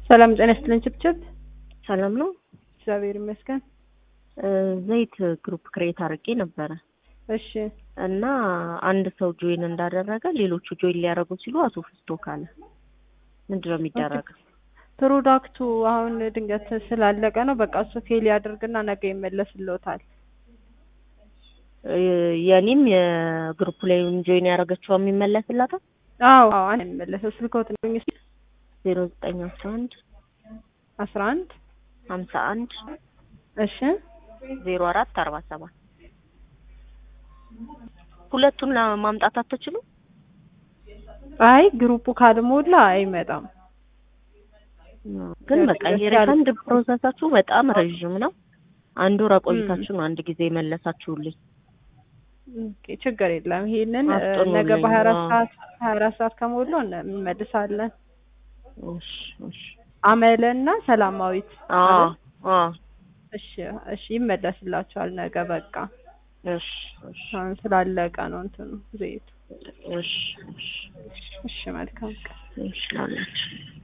ሰላም ጤና ይስጥልኝ ችብችብ ሰላም ነው እግዚአብሔር ይመስገን ዘይት ግሩፕ ክሬት አድርጌ ነበር እሺ እና አንድ ሰው ጆይን እንዳደረገ ሌሎቹ ጆይን ሊያደርጉ ሲሉ አቶ ፍስቶ ካለ ምንድነው የሚደረገው ፕሮዳክቱ አሁን ድንገት ስላለቀ ነው በቃ እሱ ፌል ያድርግና ነገ ይመለስልዎታል የኔም የግሩፕ ላይ ጆይን ያደረገችው የሚመለስላታል አዎ አሁን ይመለሰው ስልክዎት ነው 0911 11 51 እሺ 0447 ሁለቱን ለማምጣት አትችሉ አይ ግሩፑ ካልሞላ አይመጣም ግን በቃ የሪፈንድ ፕሮሰሳችሁ በጣም ረጅም ነው አንድ ወር ቆይታችሁ ነው አንድ ጊዜ መለሳችሁልኝ ኦኬ ችግር የለም ይሄንን ነገ በ24 ሰዓት ከሞላው እንመልሳለን እሺ አመለና ሰላማዊት እሺ ይመለስላችኋል ነገ በቃ እሺ ስላለቀ ነው እንትኑ ዘይቱ እሺ መልካም እሺ